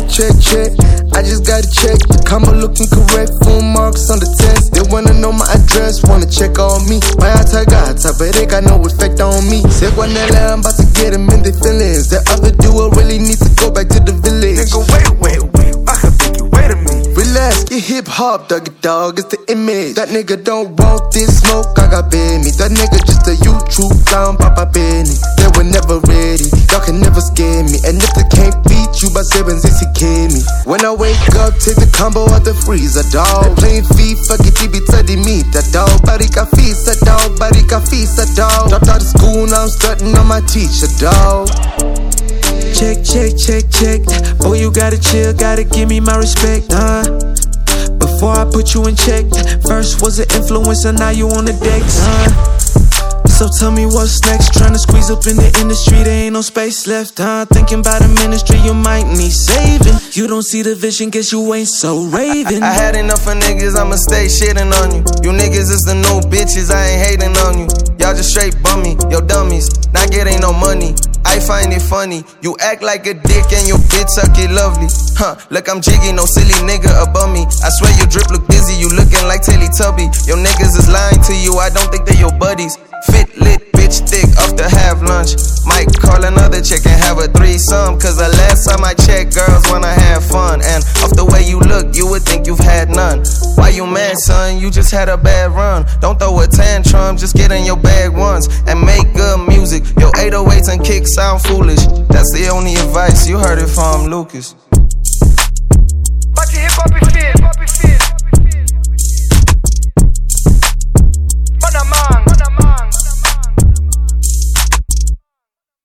check, check. I just gotta check. The combo looking correct, full marks on the test. They wanna know my address, wanna check on me. My atagata, but they got no effect on me. Say Guanella, I'm about to get them in their feelings. The other duo really needs to go back to the village. Nigga, wait, I can think you wait a minute. Relax, get hip hop, dog, it's the image. That nigga don't want this smoke, I got Benny. That nigga just a YouTube clown, Papa Benny. They were never ready, y'all can never scare me. And if they can't beat you by 7 he kill me. When I wake up, take the combo out the freezer, dog. They playing FIFA, get TB to meet that dog. Barika fisa, dog, barika fisa, dog. Dropped out of school, now I'm starting on my teacher, dog. Check, check, check, check. Boy, you gotta chill, gotta give me my respect, before I put you in check. First was an influencer, now you on the decks, So tell me what's next. Tryna squeeze up in the industry, there ain't no space left, Thinking about a ministry, you might need saving. You don't see the vision, guess you ain't so raving. I had enough of niggas, I'ma stay shitting on you. You niggas is the new bitches, I ain't hating on you. Y'all just straight bummy, yo dummies, not getting no money. I find it funny, you act like a dick and your bitch suck it lovely. Look I'm jiggy, no silly nigga above me. I swear your drip look busy, you looking like Teletubby. Your niggas is lying to you, I don't think they your buddies. Fit, lit, bitch, thick, off to have lunch. Might call another chick and have a threesome. Cause the last time I checked, girls wanna have fun. And off the way you look, you would think you've had none. Why you mad, son? You just had a bad run. Don't throw a tantrum, just get in your bag once and make good music. Your 808s and kicks sound foolish. That's the only advice, you heard it from Lucas. But hip hop is